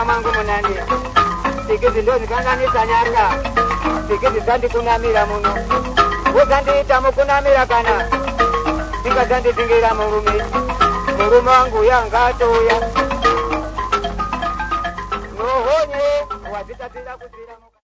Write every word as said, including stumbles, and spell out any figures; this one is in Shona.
mtima mwangu munani sikizi ndo zikanganisa nyaka sikizi zandikunamira muno wezandiita mukunamira kana ndingazanditingira murume murume wangu yangatoya nohonye wazitatira kuzira